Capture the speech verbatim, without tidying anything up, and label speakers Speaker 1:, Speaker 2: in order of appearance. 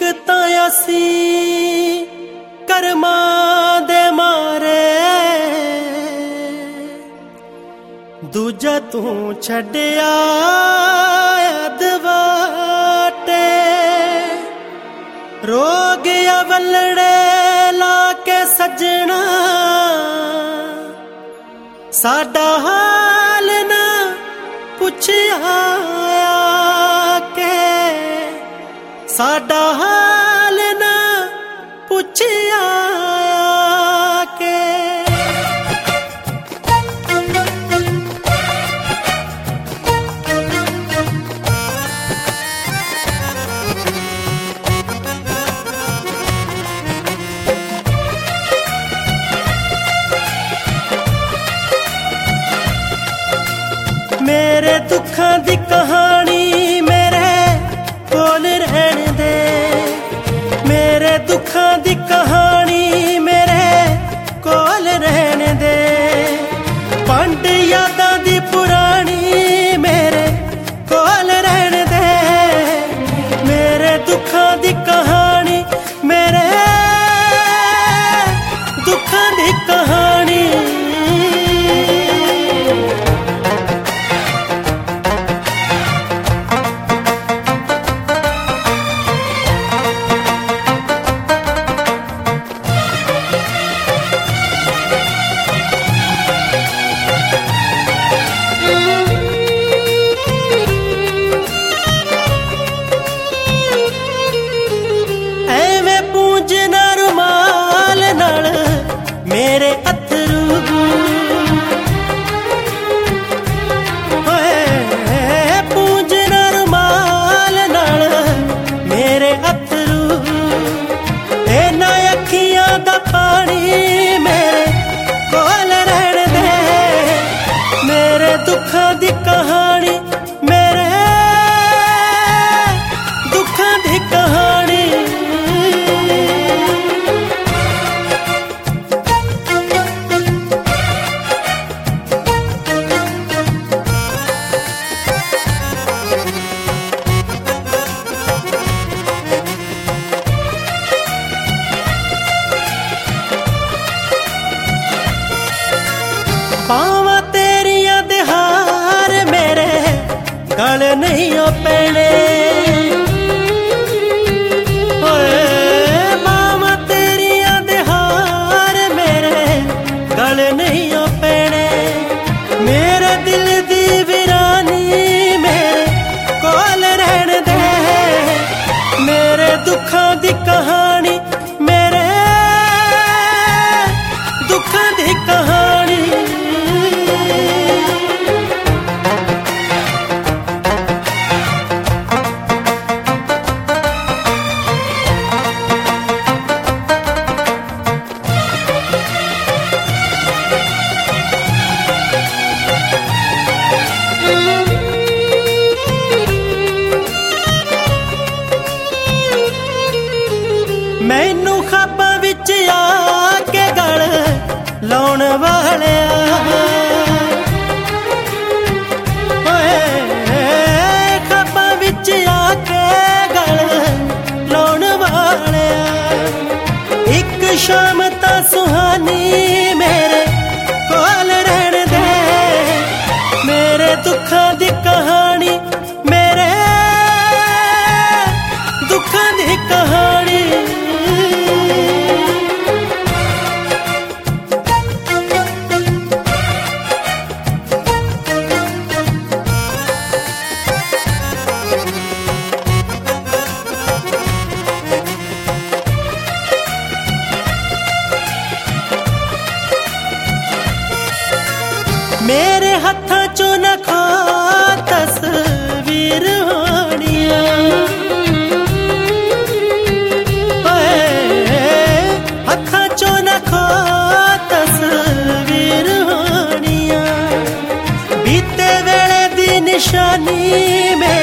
Speaker 1: तां असी करमां दे मारे, दूजा तू छड्डिया अधवाटे। रो गया वल्लड़े ला के सजना, साडा हाल ना पुछया के, साडा हाल ना पुछया के। मेरे दुखां दी कहानी मेरे कोल रहन दे, मेरे दुखां दी कहानी मेरे कोल रहन दे। पंड यादां दी पुरानी मेरे कोल रहन दे, मेरे दुखां दी कहानी मेरे दुखां दी कहानी। मेरे अथरू पूंजना रुमाल नाल, मेरे अथरू इन्हां अखियां दा पानी मेरे कोल रहन दे। मेरे दुखां दी कहानी मेरे दुखां दी कहानी। पावां तेरियां दे हार मेरे गल नहीं पैने, पावां तेरियां दे हार मेरे गल नहीं पैने। मेरे दिल दी वीरानी मेरे कोल रहन दे, मेरे दुखां दी कहानी मेरे दुखां दी कहानी। मैनू खाबां विच आके गल लाउण वालिया, खाबां विच आके गल लाउण वालिया। एक शाम तां सुहानी मेरे कोल रहन दे, मेरे दुखां दी कहानी मेरे दुखां दी कहानी। मेरे हत्थां चों न खो तस्वीर होनिया, हत्थां चों न खो तस्वीर होनिया। बीते वेले दी निशानी में